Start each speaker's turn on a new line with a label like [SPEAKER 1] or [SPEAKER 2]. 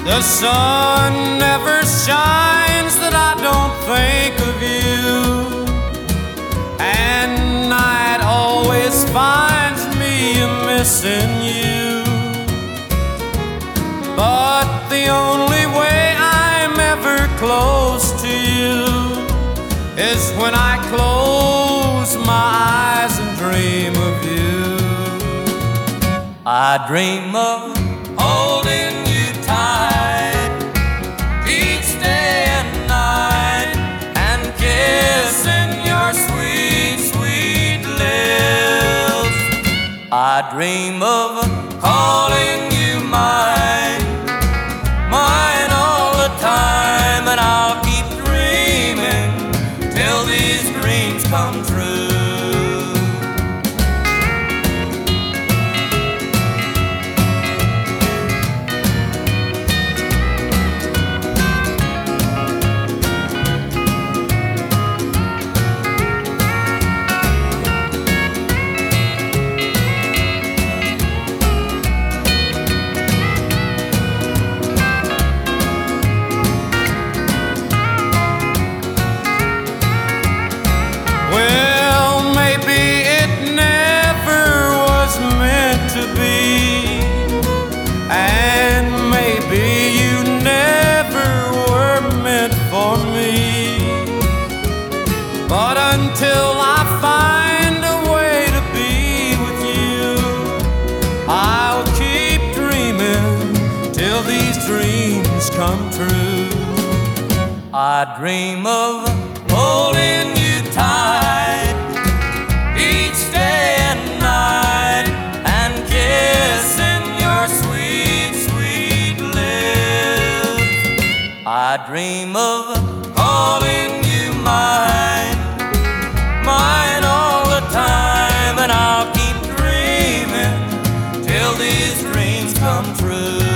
[SPEAKER 1] The sun never shines that I don't think of you, and night always finds me missing you. But the only way I'm ever close to you is when I close my eyes and dream of you. I dream of holding you tight each day and night, and kissing your sweet, sweet lips. I dream of calling you mine, mine all the time, and I'll keep dreaming till these dreams come true. Well, maybe it never was meant to be, and maybe you never were meant for me. But until I find a way to be with you, I'll keep dreaming till these dreams come true. I dream of holding you tight each day and night, and kissing your sweet, sweet lips. I dream of calling you mine, mine all the time, and I'll keep dreaming till these dreams come true.